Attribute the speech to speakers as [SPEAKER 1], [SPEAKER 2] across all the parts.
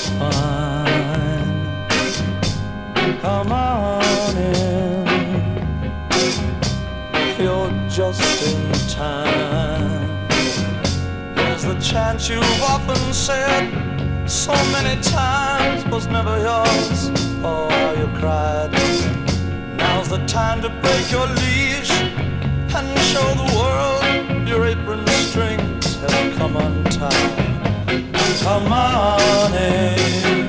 [SPEAKER 1] fine. Come on in, you're just in time. There's the chance you've often said so many times was never yours. Oh, how you cried. Now's the time to break your leash and show the world your apron strings have come untied. Come on in.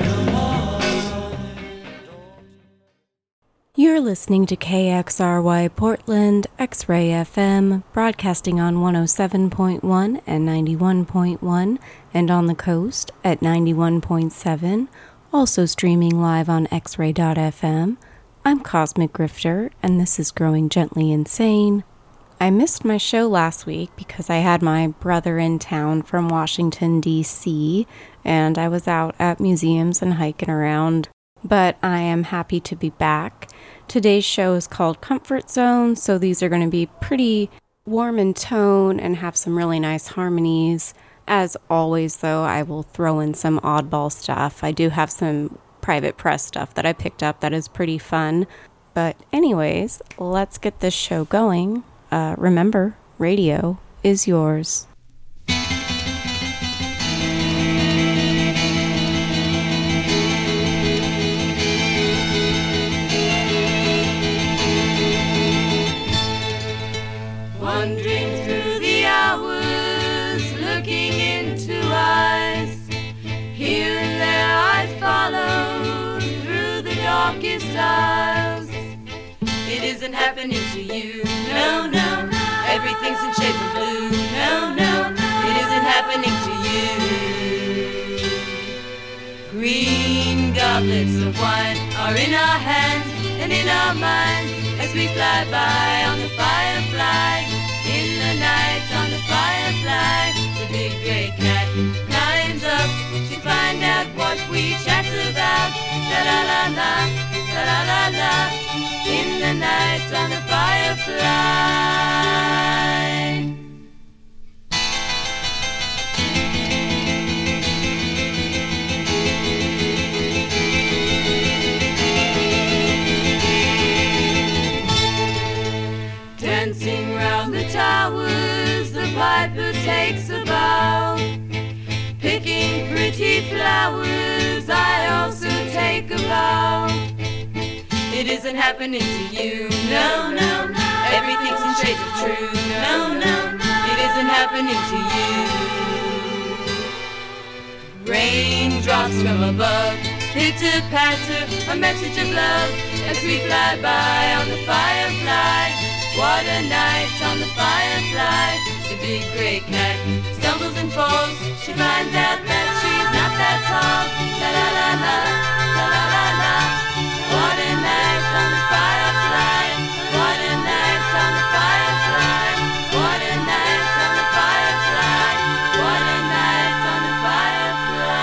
[SPEAKER 2] You're listening to KXRY Portland, X-Ray FM, broadcasting on 107.1 and 91.1, and on the coast at 91.7, also streaming live on xray.fm. I'm Cosmic Grifter, and this is Growing Gently Insane. I missed my show last week because I had my brother in town from Washington, D.C., and I was out at museums and hiking around, but I am happy to be back. Today's show is called Comfort Zone, so these are going to be pretty warm in tone and have some really nice harmonies. As always, though, I will throw in some oddball stuff. I do have some private press stuff that I picked up that is pretty fun. But anyways, let's get this show going. Remember, radio is yours.
[SPEAKER 3] Wandering through the hours, looking into eyes. Here and there I follow through the darkest aisles. It isn't happening to you, no, no. Everything's in shades of blue, no, no. It isn't happening to you. Green goblets of wine are in our hands and in our minds as we fly by on the firefly. In the night on the firefly, the big gray cat climbs up to find out what we chat about. La la la la, la la la la. In the night on the firefly. Dancing round the towers, the piper takes a bow. Picking pretty flowers, I also take a bow. It isn't happening to you, no, no, no. Everything's in shades of true, no, no. It isn't happening to you. Raindrops from above, pitter-patter, a message of love as we fly by on the firefly. What a night on the firefly. The big gray cat stumbles and falls. She finds out that she's not that tall. La la la la, la la la la. What a night on the firefly. What a night on the firefly. What a night on the firefly. What a night on the firefly.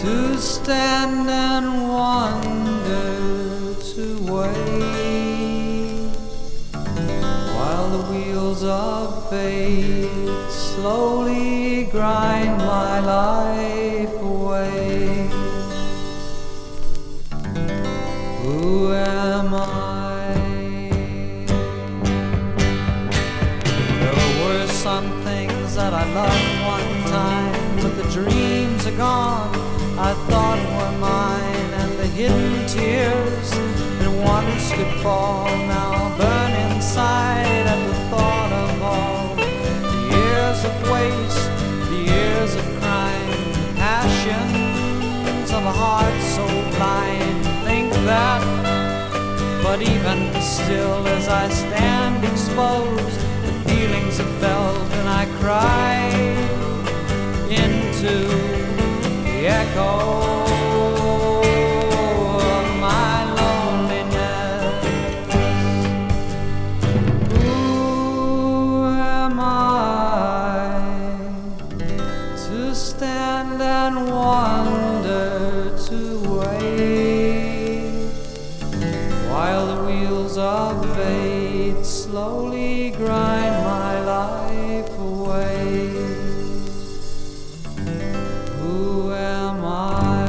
[SPEAKER 4] to stand and wonder, to wait while the wheels of fate slowly grind my life away. Who am I? There were some things that I loved one time, but the dreams are gone I thought were mine, and the hidden tears that once could fall now burn inside at the thought of all the years of waste, the years of crime, the passions of a heart so blind. Think that, but even still as I stand exposed, the feelings have felt and I cry into the echo of my loneliness. Who am I to stand and wonder, to wait while the wheels of fate slowly grind my life away? Who am I?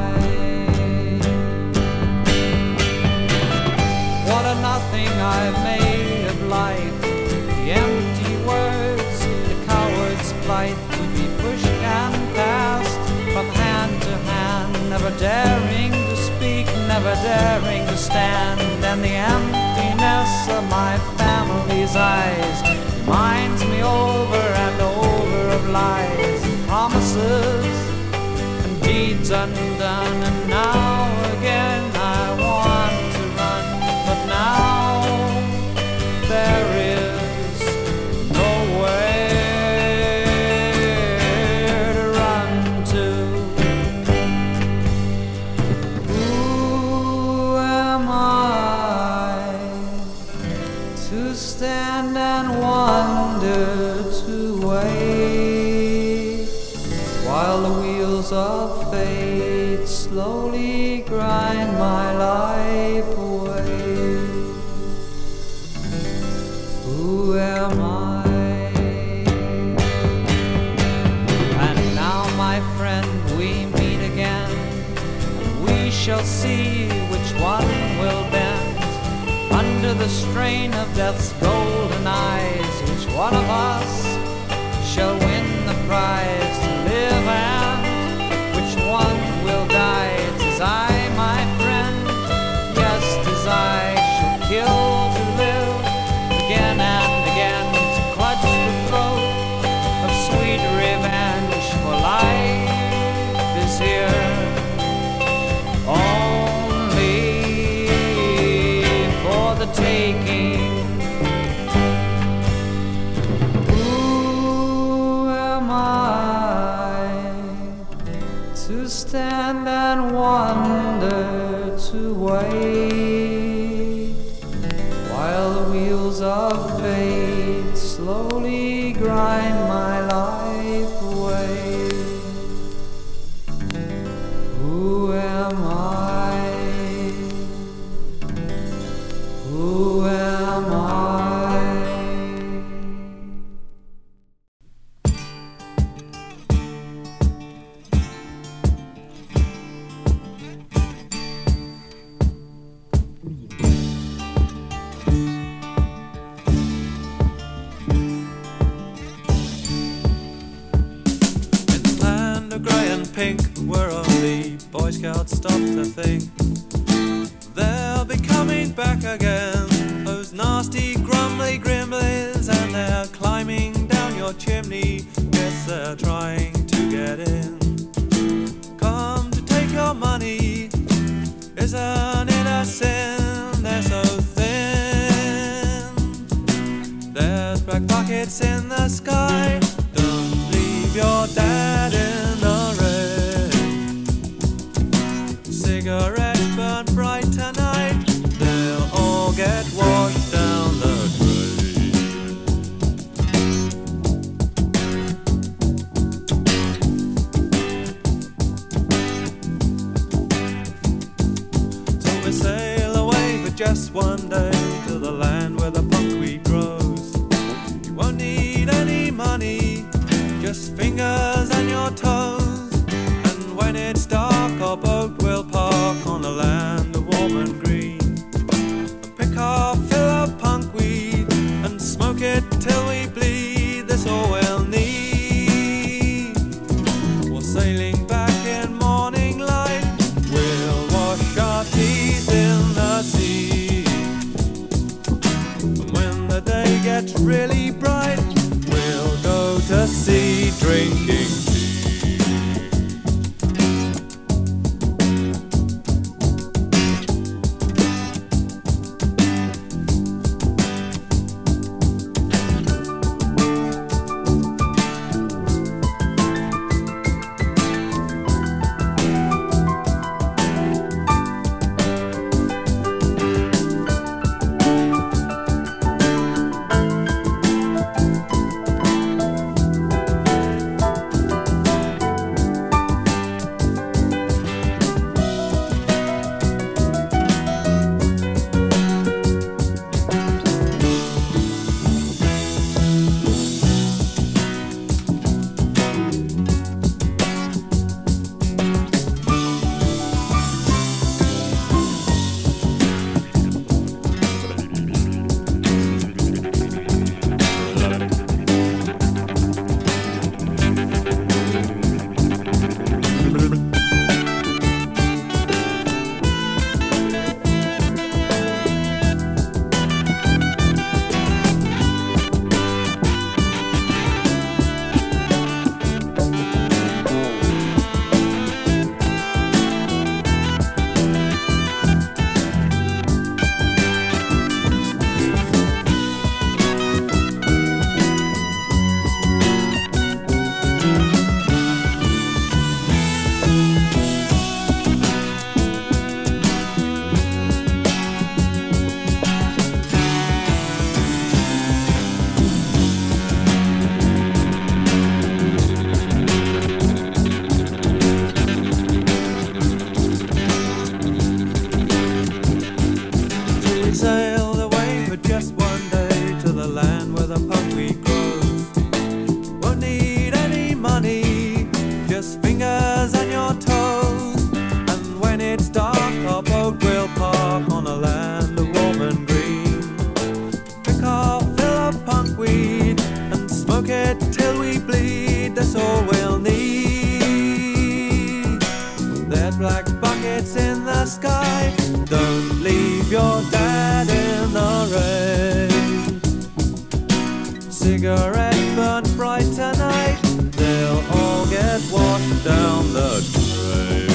[SPEAKER 4] What a nothing I've made of life, the empty words, the coward's plight, to be pushed and passed from hand to hand, never daring to speak, never daring to stand, and the emptiness of my family's eyes reminds me over and over of lies, promises, and deeds undone. And now again I want to run, but now there is nowhere to run to. Who am I to stand and wonder, to wait while the wheels of fate slowly grind my life away? Who am I? And now, my friend, we meet again, and we shall see which one will bend under the strain of death's golden eyes. Which one of us shall win the prize to live, and which one will die? 'Tis I, my friend, yes, 'tis I, shall kill to live again and again, to clutch the throat of sweet revenge. For life is here only for the taking. Who am I to stand and wonder, to wait while the wheels of fate slowly grind my life away? Who am I? Who am I?
[SPEAKER 1] Pink, where only Boy Scouts stop to think they'll be coming back again. Those nasty, grumbly gremlins, and they're climbing down your chimney. Guess they're trying to get in. Come to take your money, isn't it a sin? They're so thin. There's black buckets in the sky. Don't leave your dad in the rain. Cigarettes burn bright tonight, they'll all get washed down the drain. just one day to the land where the buckwheat grows. You won't need any money, just fingers and your toes. And when it's dark, our boat will park on a land of warm and green. And pick our fill of punkweed and smoke it till we bleed. That's all we'll need. We're sailing back in morning light. We'll wash our teeth in the sea. And when the day gets really bright, we'll go to sea drinking tea. Sailed away for just one day to the land where the buckwheat grows. Won't need any money, just fingers and your toes. And when it's dark, our boat will park on a land of warm and green. Pick our fill of punkweed and smoke it till we bleed. That's all we'll need. There's black buckets in the sky. Don't leave your dad in the rain. Cigarettes burn bright tonight. They'll all get washed down the drain.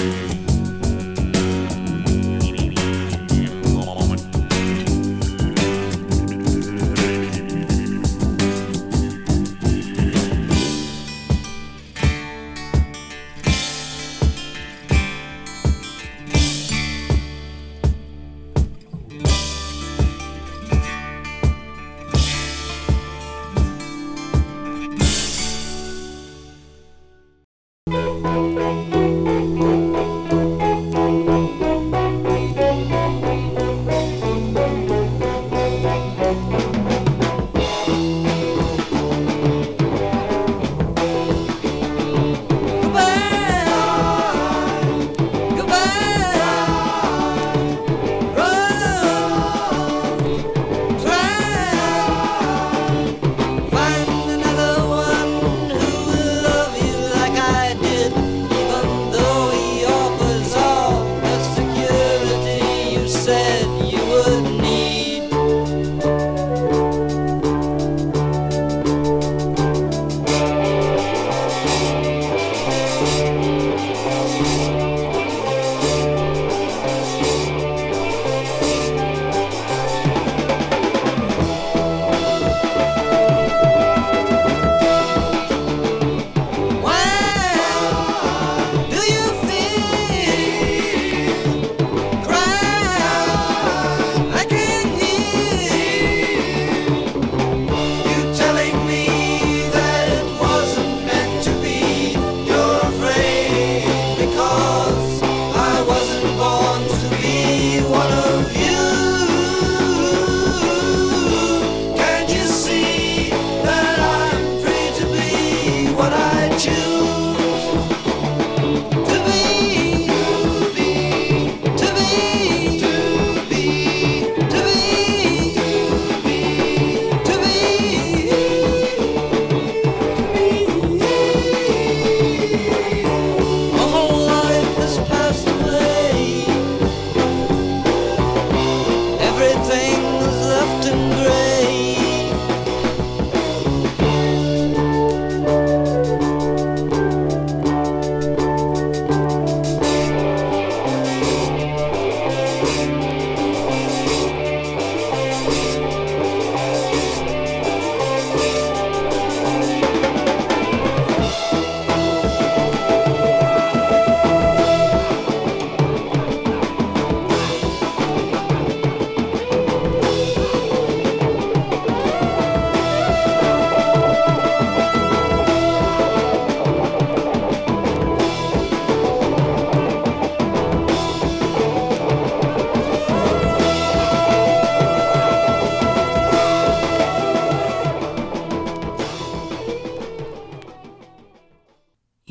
[SPEAKER 5] Find another one who will love you like I did. Give up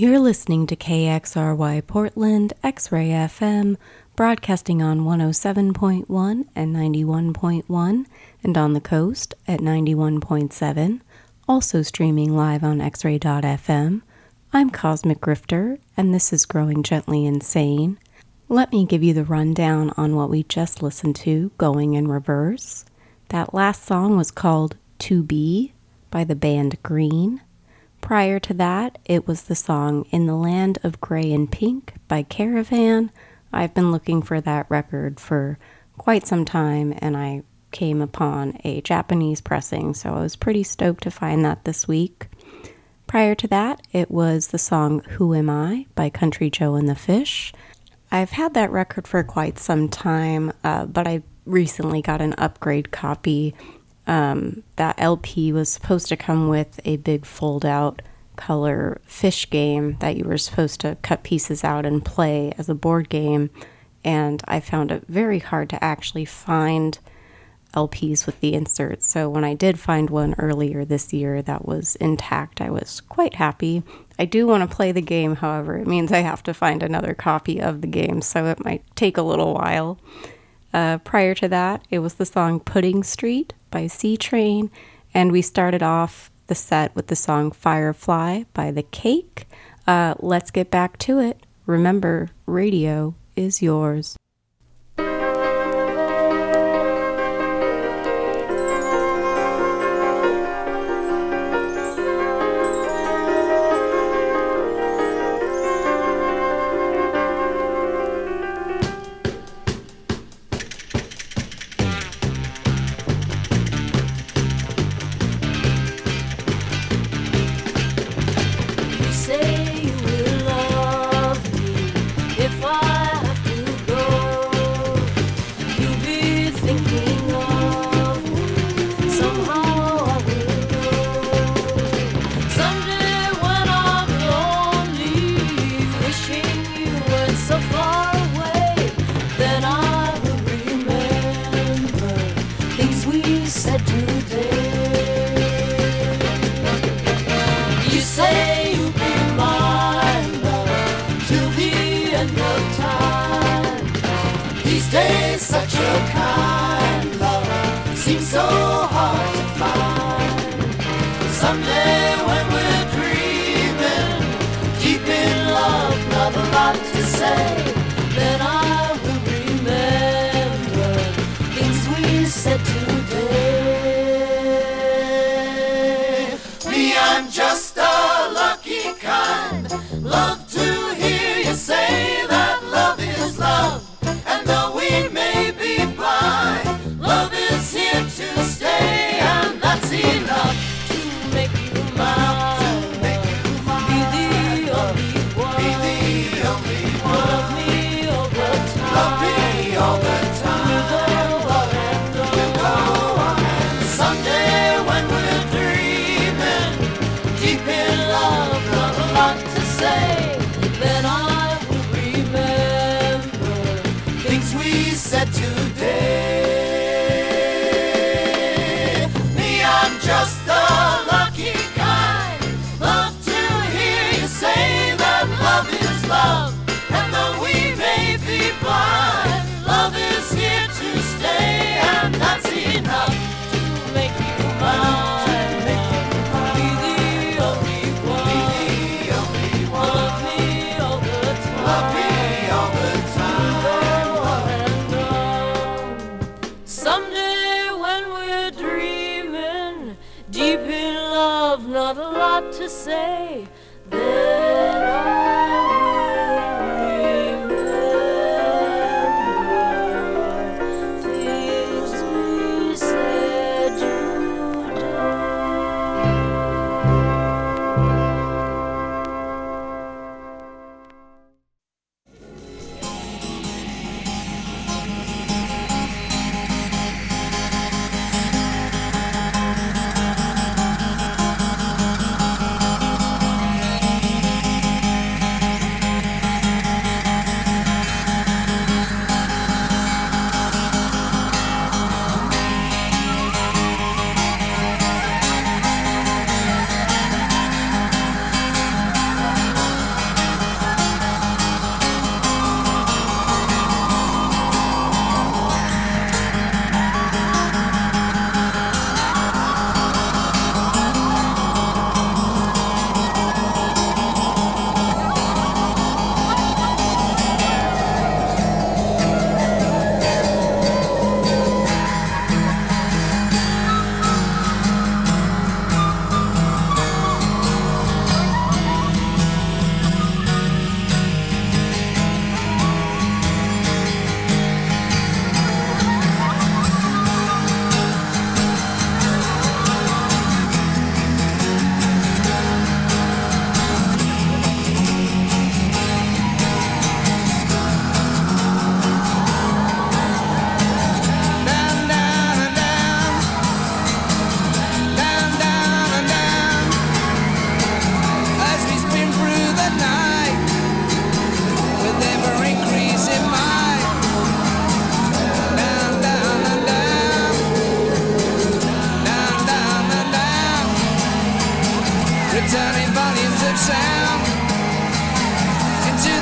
[SPEAKER 2] You're listening to KXRY Portland, X-Ray FM, broadcasting on 107.1 and 91.1, and on the coast at 91.7, also streaming live on xray.fm. I'm Cosmic Grifter, and this is Growing Gently Insane. Let me give you the rundown on what we just listened to, going in reverse. That last song was called To Be by the band Green. Prior to that, it was the song In the Land of Grey and Pink by Caravan. I've been looking for that record for quite some time, and I came upon a Japanese pressing, so I was pretty stoked to find that this week. Prior to that, it was the song Who Am I by Country Joe and the Fish. I've had that record for quite some time, but I recently got an upgrade copy. That LP was supposed to come with a big fold-out color fish game that you were supposed to cut pieces out and play as a board game, and I found it very hard to actually find LPs with the inserts. So when I did find one earlier this year that was intact, I was quite happy. I do want to play the game, however, it means I have to find another copy of the game, so it might take a little while. Prior to that, it was the song Pudding Street by C-Train, and we started off the set with the song Firefly by The Cake. Let's get back to it. Remember, radio is yours.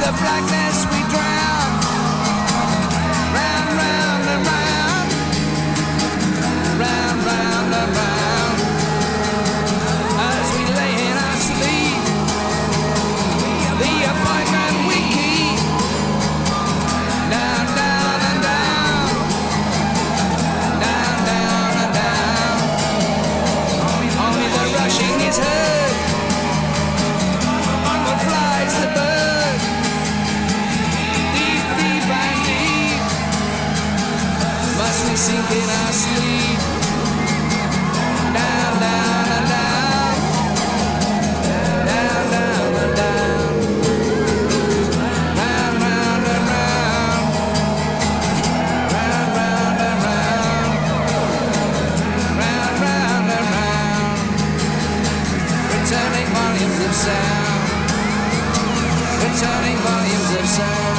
[SPEAKER 5] the blackness we drown. Round, round and round. Round, round and round. As we lay in our sleep, the appointment we keep. Down, down and down. Down, down and down. Only the rushing is heard. Onward flies the bird. Deep, deep and deep. Must we sink in our sleep. Down, down and down. Down, down and down. Round, round and round. Round, round and round. Round, round and round. Returning volumes of sound. Returning volumes of sound.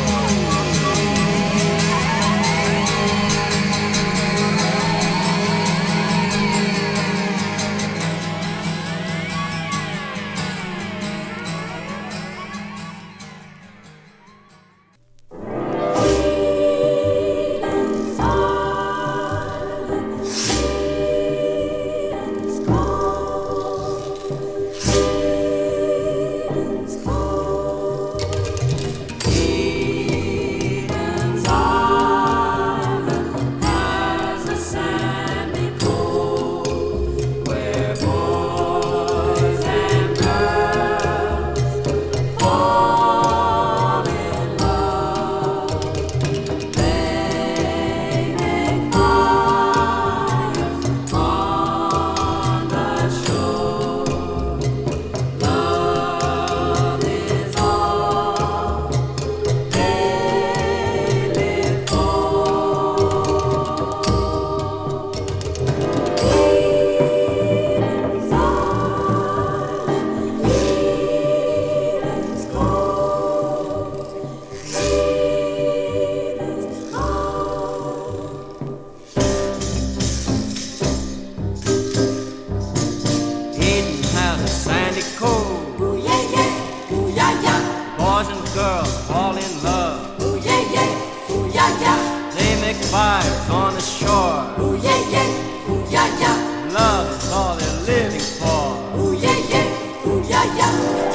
[SPEAKER 4] Boys and girls fall in love. Ooh yeah yeah, ooh yeah yeah. They make fires on the shore. Ooh yeah yeah, ooh yeah yeah. Love is all they're living for. Ooh yeah yeah, ooh yeah yeah.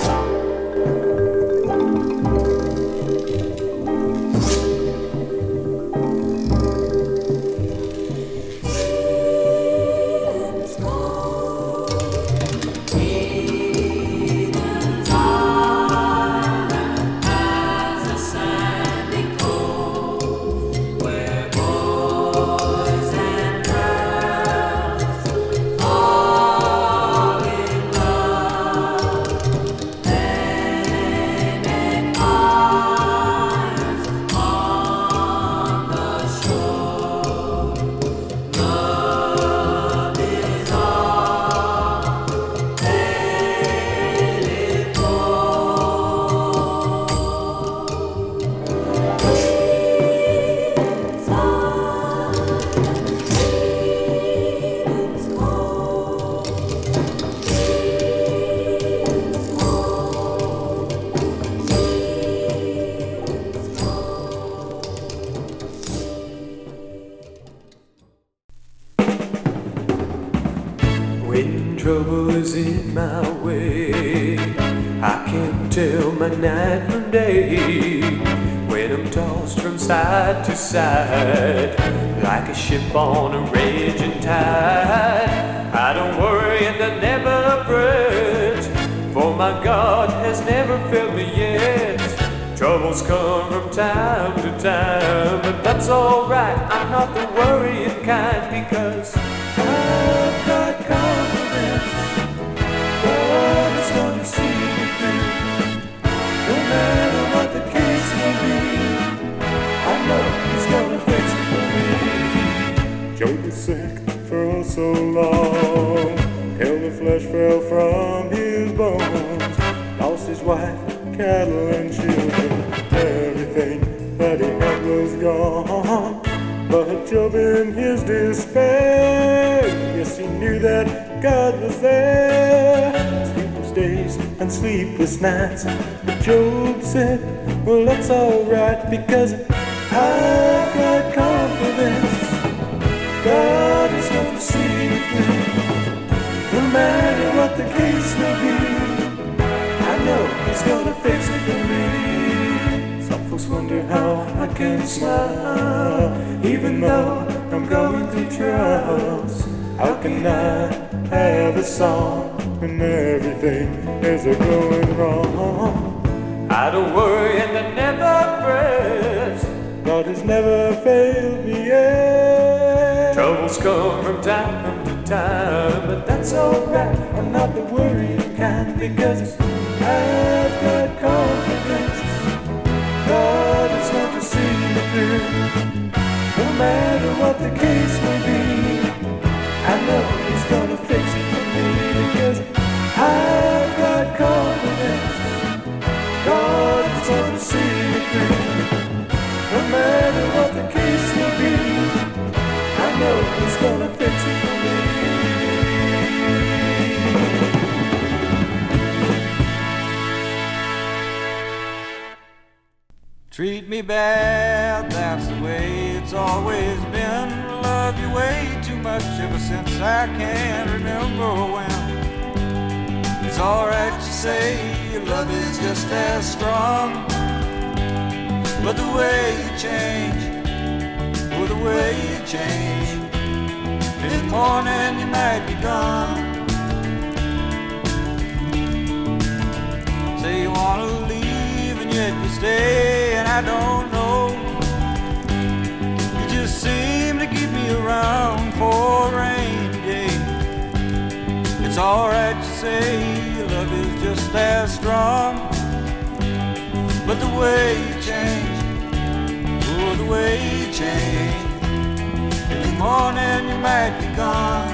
[SPEAKER 6] When trouble is in my way, I can tell my night from day. When I'm tossed from side to side, like a ship on a raging tide, I don't worry and I never fret, for my God has never failed me yet. Troubles come from time to time, but that's alright, I'm not the worrying kind, because I've got confidence. God is gonna see me through. No matter what the case may be, I know He's gonna fix it for me. Job was sick for oh so long, till the flesh fell from his bones. Lost his wife, cattle and children, everything that he had was gone. But Job in his despair, yes, he knew that God was there. Sleepless days and sleepless nights, but Job said, Well, that's alright because I've got confidence. God is going to see me through, no matter what the case may be. I know He's going to fix it for me. Some folks wonder how I can smile, even though I'm going through trials. How can I have a song when everything is going wrong? I don't worry and I never fret. God has never failed me yet. Troubles come from time to time, but that's alright. I'm not the worrying kind because I've got confidence. God is going to see me through, no matter what the case may be. I know He's going to fix it for me because I've got confidence. God is going to see me through, no matter what the case may be. I know He's going to fix it for me.
[SPEAKER 7] Treat me bad, that's the way it's always been. Love you way too much ever since I can remember when. It's alright to say your love is just as strong, but the way you change, oh the way you change. In the morning you might be gone. Say you wanna leave and yet you stay, and I don't know. You just seem to keep me around for a rainy day. It's alright to say your love is just as strong, but the way you change, oh the way you change. In the morning you might be gone.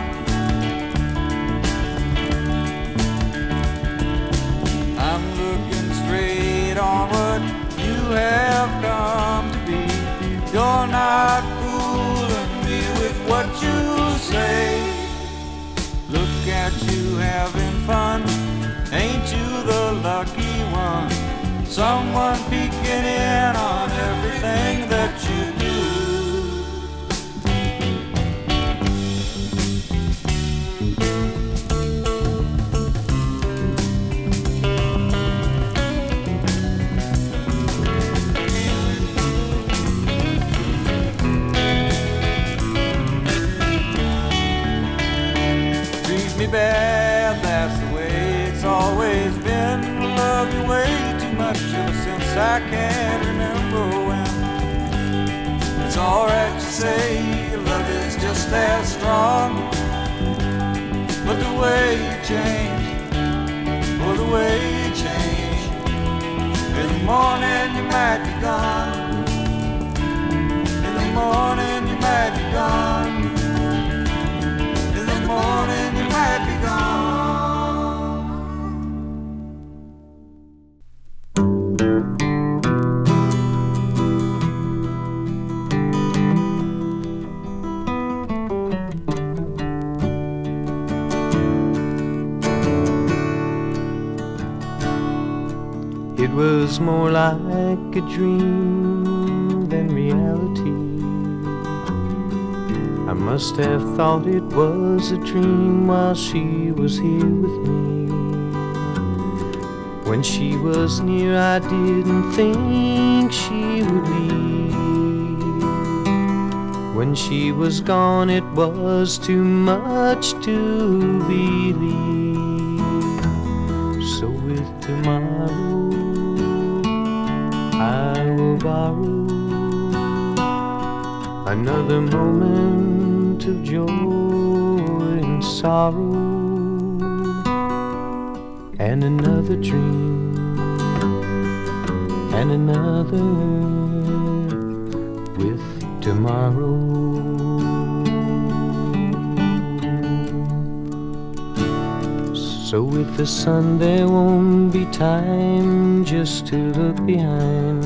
[SPEAKER 7] I'm looking straight on what you have come to be. You're not fooling me with what you say. Look at you having fun, ain't you the lucky one? Someone peeking in on everything that you do. Bad, that's the way it's always been. Love you way too much ever since I can remember when. It's alright to say your love is just as strong, but the way you change, oh the way you change. In the morning you might be gone. In the morning you might be gone. In the morning you might be gone.
[SPEAKER 6] It was more like a dream than reality. I must have thought it was a dream while she was here with me. When she was near, I didn't think she would leave. When she was gone, it was too much to believe. So with tomorrow, I will borrow another moment of joy and sorrow, and another dream, and another with tomorrow. So with the sun there won't be time just to look behind.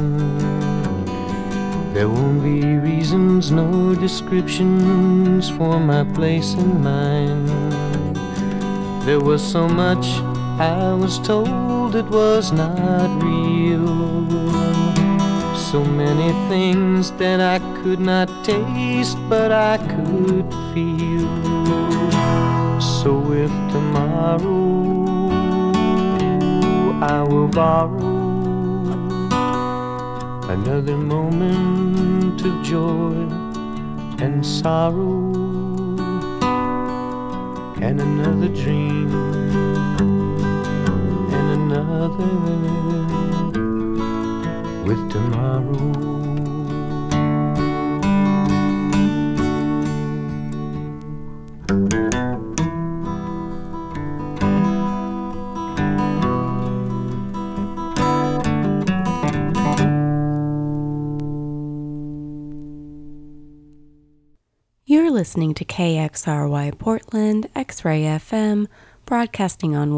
[SPEAKER 6] There won't be reasons, no descriptions for my place in mind. There was so much I was told it was not real. So many things that I could not taste, but I could feel. So if tomorrow I will borrow another moment of joy and sorrow, and another dream, and another with tomorrow.
[SPEAKER 2] You're listening to KXRY Portland, X-Ray FM, broadcasting on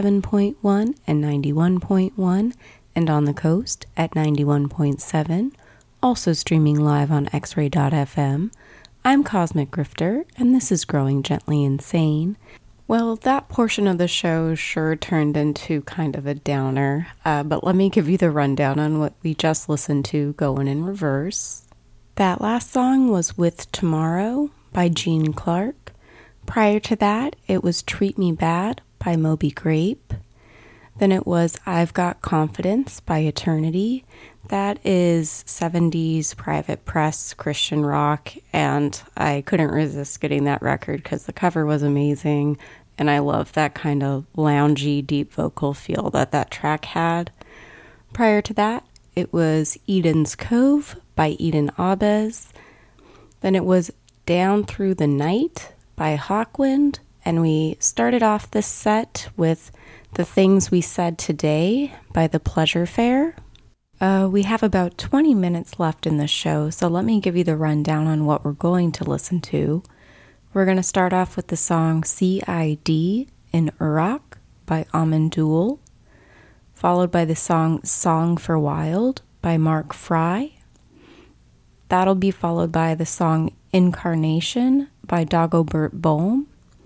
[SPEAKER 2] 107.1 and 91.1, and on the coast at 91.7, also streaming live on xray.fm. I'm Cosmic Grifter, and this is Growing Gently Insane. Well, that portion of the show sure turned into kind of a downer, but let me give you the rundown on what we just listened to going in reverse. That last song was With Tomorrow by Gene Clark. Prior to that, it was Treat Me Bad by Moby Grape. Then it was I've Got Confidence by Eternity. That is 70s private press Christian rock, and I couldn't resist getting that record because the cover was amazing, and I love that kind of loungy, deep vocal feel that track had. Prior to that, it was Eden's Cove by Eden Abes. Then it was Down Through the Night by Hawkwind. And we started off this set with The Things We Said Today by The Pleasure Fair. We have about 20 minutes left in the show, so let me give you the rundown on what we're going to listen to. We're going to start off with the song CID in Iraq by Amandul, followed by the song Song for Wild by Mark Fry. That'll be followed by the song Incarnation by Dagobert Bohm.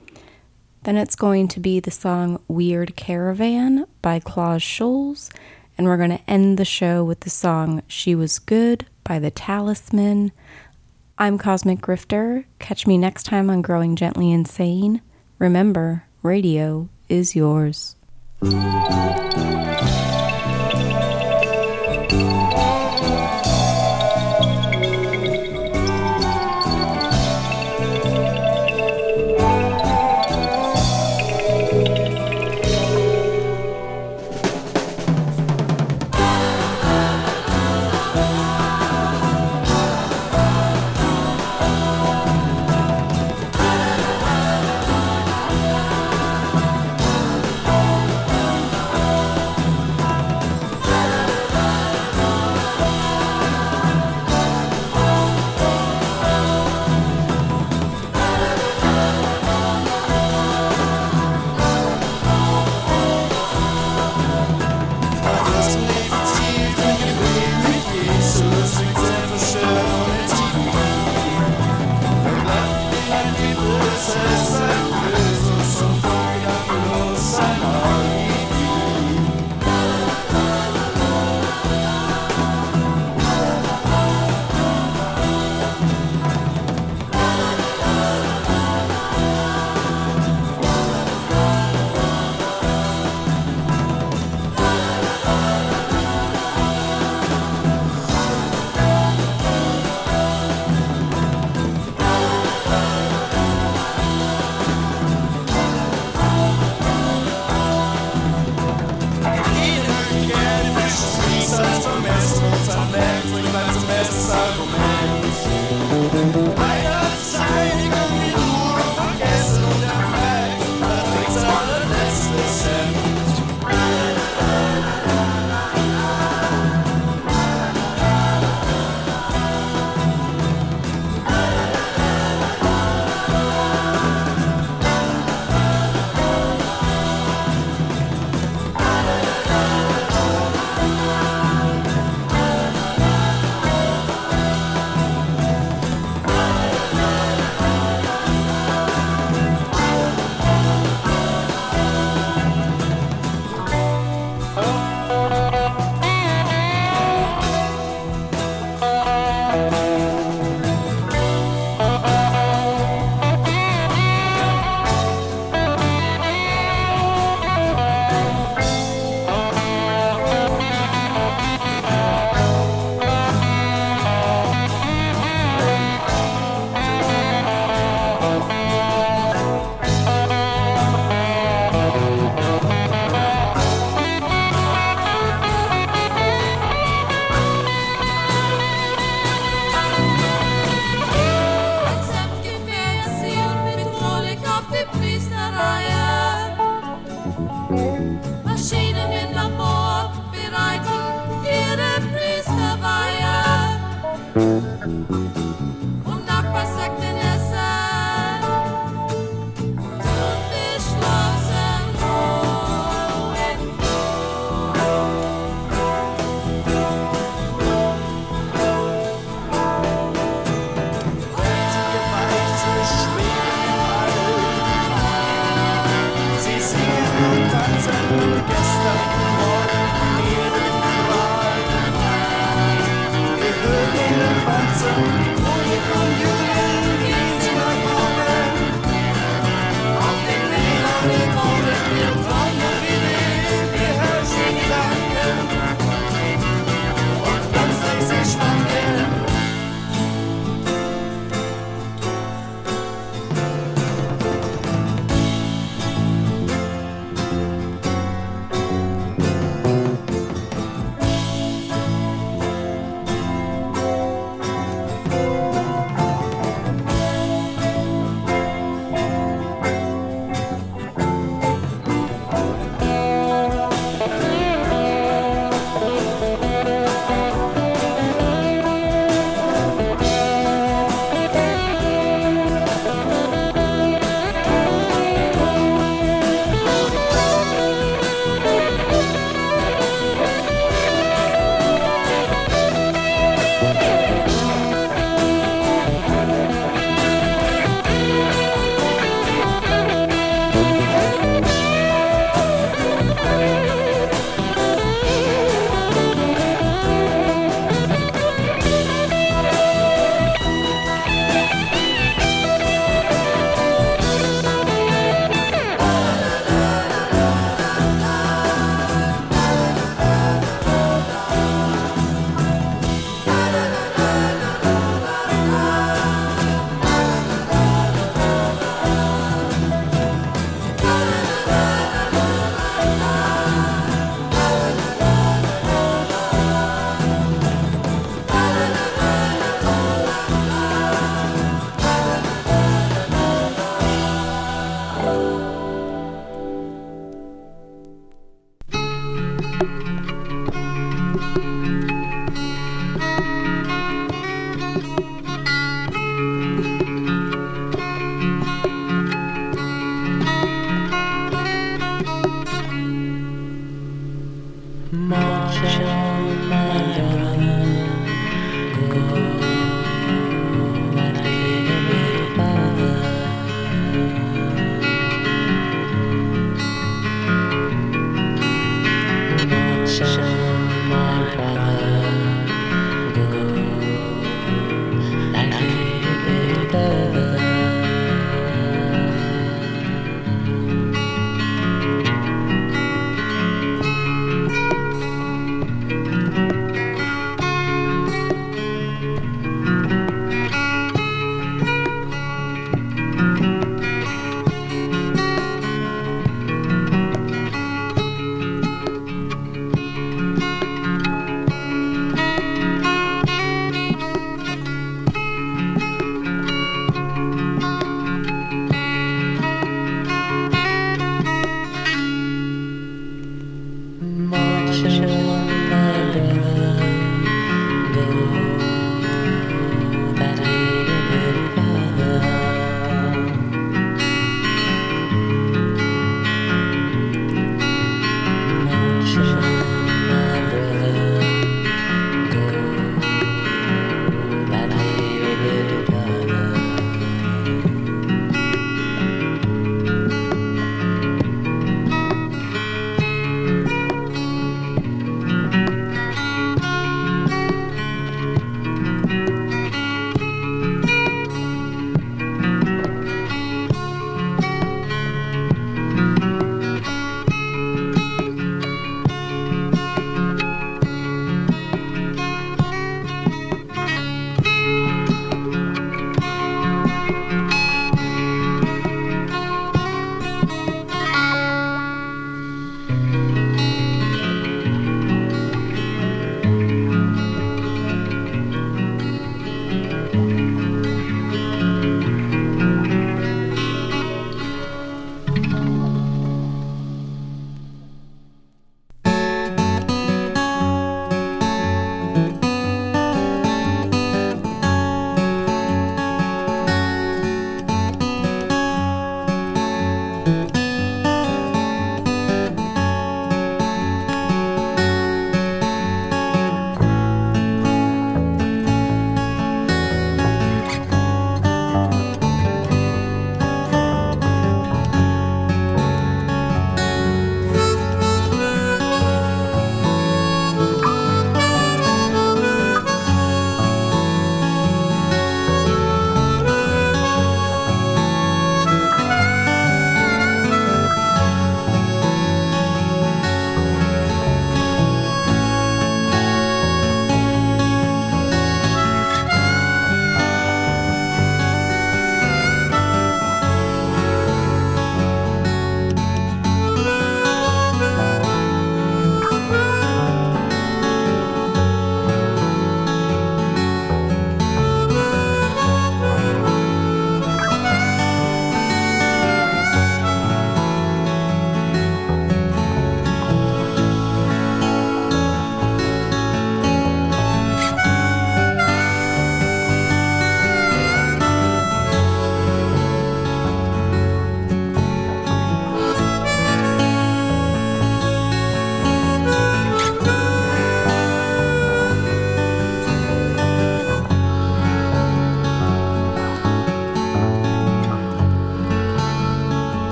[SPEAKER 2] Then it's going to be the song Weird Caravan by Klaus Schulz, and we're going to end the show with the song She Was Good by The Talisman. I'm Cosmic Grifter. Catch me next time on Growing Gently Insane. Remember, radio is yours.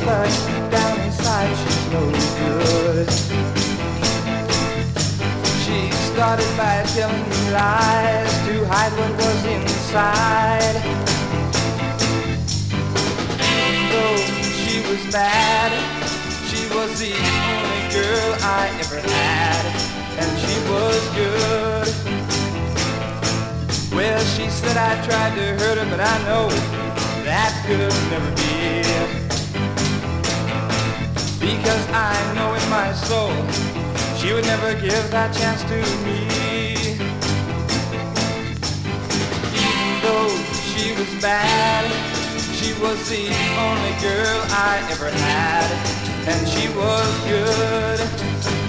[SPEAKER 1] but down inside she's no good. She started by telling me lies to hide what was inside. Though she was bad, she was the only girl I ever had, and she was good. Well, she said I tried to hurt her, but I know that could never be. Because I know in my soul she would never give that chance to me. Even though she was bad, she was the only girl I ever had, and she was good.